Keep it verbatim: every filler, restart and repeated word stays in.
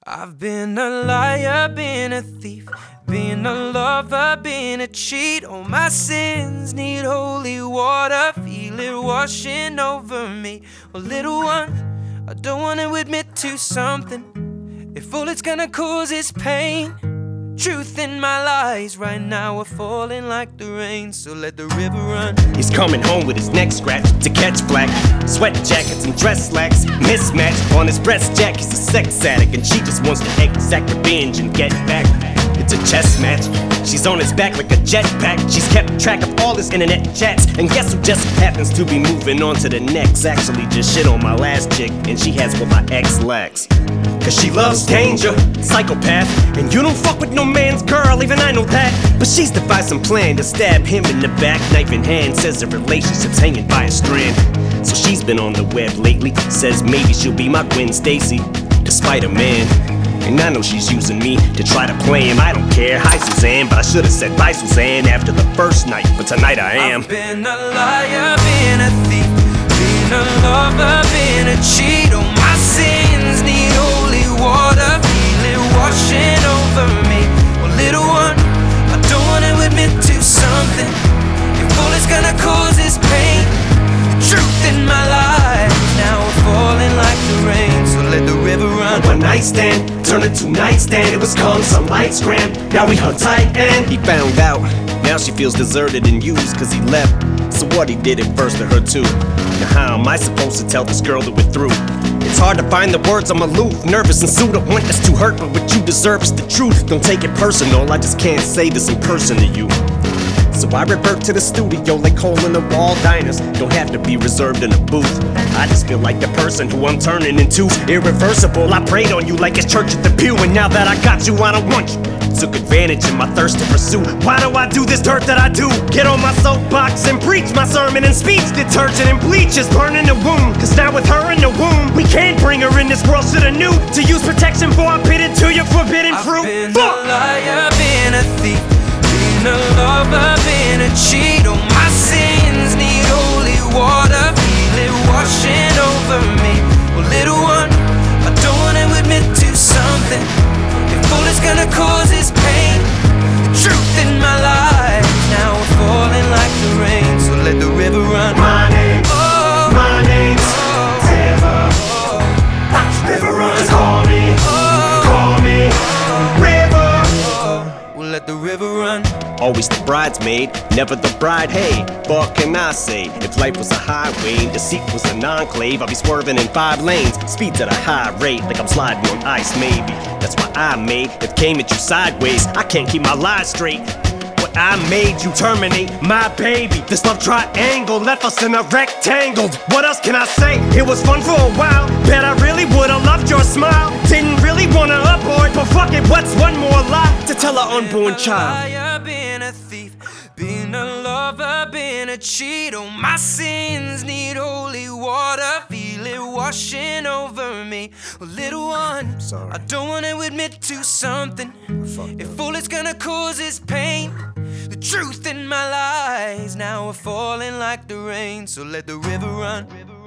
I've been a liar, been a thief, been a lover, been a cheat. All my sins need holy water, feel it washing over me. Well, little one, I don't want to admit to something. If all it's gonna cause is pain, truth in my lies right now are falling like the rain, so let the river run. He's coming home with his neck scratched to catch flack. Sweat jackets and dress slacks mismatched. On his breast jack, he's a sex addict, and she just wants to exact revenge and get back. It's a chess match. She's on his back like a jetpack. She's kept track of all his internet chats, and guess who just happens to be moving on to the next? Actually just shit on my last chick, and she has what my ex lacks. Cause she loves danger, psychopath. And you don't fuck with no man's girl, even I know that. But she's devised some plan to stab him in the back, knife in hand. Says the relationship's hanging by a strand. So she's been on the web lately, says maybe she'll be my Gwen Stacy, despite a man. And I know she's using me to try to play him, I don't care. Hi Suzanne, but I should've said bye Suzanne after the first night, but tonight I am. I've been a liar, been a thief, been a lover, been a cheat. All my sins need holy water, feel it washing over me. Well, little one, I don't wanna admit to something. If all it's gonna cause is pain, the truth in my life now we're falling like the rain, so let the river run. One night stand turned into nightstand. It was calm, some lights grand. Now we hung tight and he found out. Now she feels deserted and used cause he left. So what, he did it first to her too. Now how am I supposed to tell this girl that we're through? It's hard to find the words, I'm aloof, nervous and sued. I want this to hurt, but what you deserve is the truth. Don't take it personal, I just can't say this in person to you. So I revert to the studio like hole in the wall diners. Don't have to be reserved in a booth. I just feel like the person who I'm turning into irreversible. I prayed on you like it's church at the pew, and now that I got you, I don't want you. Took advantage of my thirst to pursue. Why do I do this dirt that I do? Get on my soapbox and preach my sermon and speech. Detergent and bleach is burning the womb. Cause now with her in the womb, we can't bring her in this world. Shoulda knew to use protection before I pitted to your forbidden fruit. I've been a liar, been a thief, been a lover, been a cheat. All my sins need holy water, feel it washing over me. Well, little one, I don't wanna admit to something. If all it's gonna cause is pain, the truth in my life now we're falling like the rain, so let the river run. My name, oh, my name's oh, River. oh, River runs, call me, oh, call me, River. oh. We'll let the river run. Always the bridesmaid, never the bride, hey. What can I say? If life was a highway and deceit was an enclave, I'd be swerving in five lanes, speeds at a high rate, like I'm sliding on ice maybe. That's why I made it came at you sideways. I can't keep my lies straight. What I made you terminate my baby. This love triangle left us in a rectangle. What else can I say? It was fun for a while. Bet I really would've loved your smile. Didn't really wanna abort, but fuck it, what's one more lie to tell our unborn child? Been a thief, been a lover, been a cheat. All my sins need holy water, feel it washing over me. Well, little one, Sorry. I don't wanna admit to something. If all it's gonna cause is pain, the truth in my lies now are falling like the rain, so let the river run.